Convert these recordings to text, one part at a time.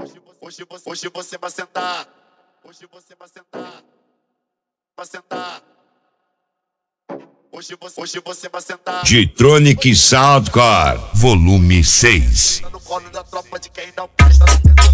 Hoje você vai sentar. Hoje você vai sentar. Vai sentar. Hoje você vai sentar. G-Tronic Soundcore, volume 6. No colo da tropa de quem não presta.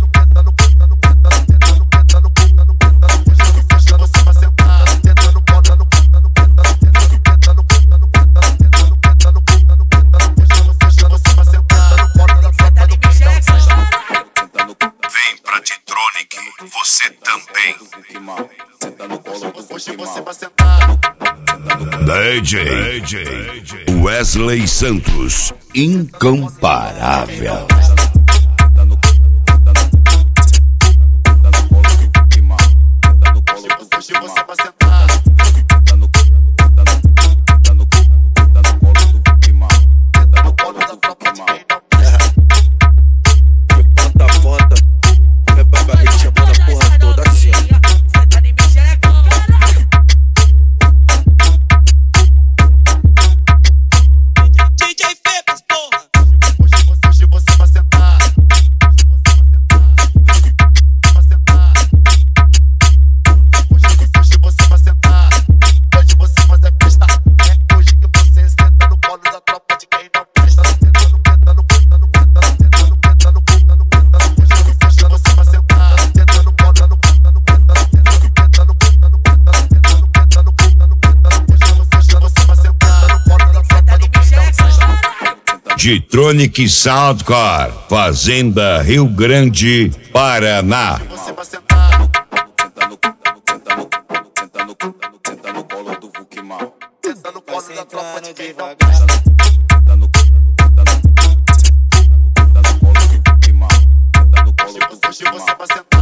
Você também. Hoje você vai sentar. DJ Wesley Santos, incomparável. Hoje você vai sentar. No colo da tropa de quem não presta. Bota foda, vai pra barriga chamando a porra toda assim. DJ Pepas, porra! Hoje você vai sentar. Vai sentar. Hoje você vai sentar. Hoje você faz a festa. É hoje que você senta no colo da tropa de quem não presta. Hoje você vai sentar. Senta no colo da G-Tronic Soundcore, Fazenda Rio Grande, Paraná. Você vai sentar. Senta no colo do Vukimar. Senta no colo da tropa de quem não devagar. presta. Senta no colo do Vukimar. Senta no colo do Hoje você Vukimar. vai sentar.